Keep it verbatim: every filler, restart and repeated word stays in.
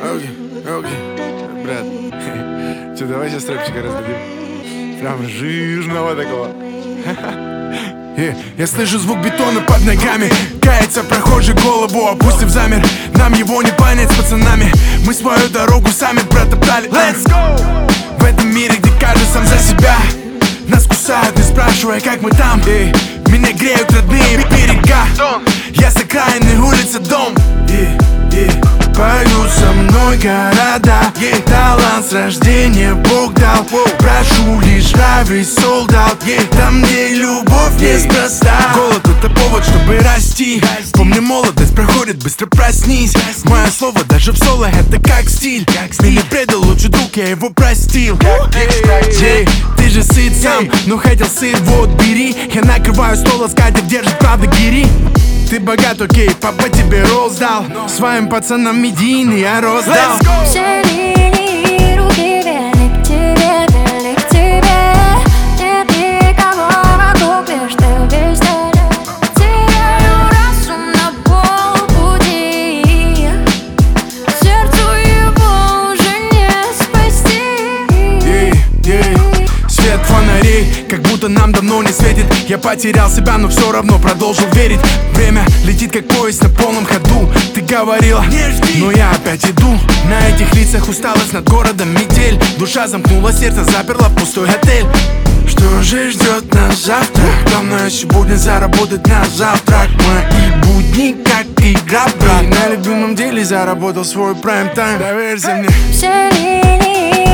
Окей, окей, брат, че, давай сейчас рэпчика раздадим. Прям жирного такого. Yeah. Я слышу звук бетона под ногами. Кается прохожий, голову опустив замер. Нам его не понять с пацанами. Мы свою дорогу сами протоптали. Let's go! В этом мире, где каждый сам за себя. Нас кусают, не спрашивая, как мы там. Эй, меня греют родные берега. Я с окраины улицы дом. Yeah, yeah. Поют со мной города, yeah. Талант с рождения Бог дал. Прошу лишь равый солдат, yeah. Там мне любовь yeah. неспроста. Голод — это повод, чтобы расти. Помни, молодость проходит, быстро проснись. Мое слово даже в соло — это как стиль. Меня предал лучший друг, я его простил. yeah. Ты же сыт сам, но хотел сыр, вот бери. Я накрываю стол, а скатерть держит, правда, гири. Ты богат, окей, папа тебе ролл сдал. Своим пацанам медийный я роздал. Все линии руки вели к тебе, вели к тебе. Нет никого вокруг, лишь ты везде. Теряю разум на полпути. Сердцу его уже не спасти. yeah, yeah. Свет фонарей, как будто нам давно не светит. Я потерял себя, но все равно продолжил верить. Время летит, как поезд на полном ходу. Ты говорила, но я опять иду. На этих лицах усталость, над городом метель. Душа замкнула, сердце заперла в пустой отель. Что же ждет нас завтра? Главное сегодня заработать на завтрак. Мои будни как игра, брат. И на любимом деле заработал свой прайм-тайм. Доверься мне. Все линии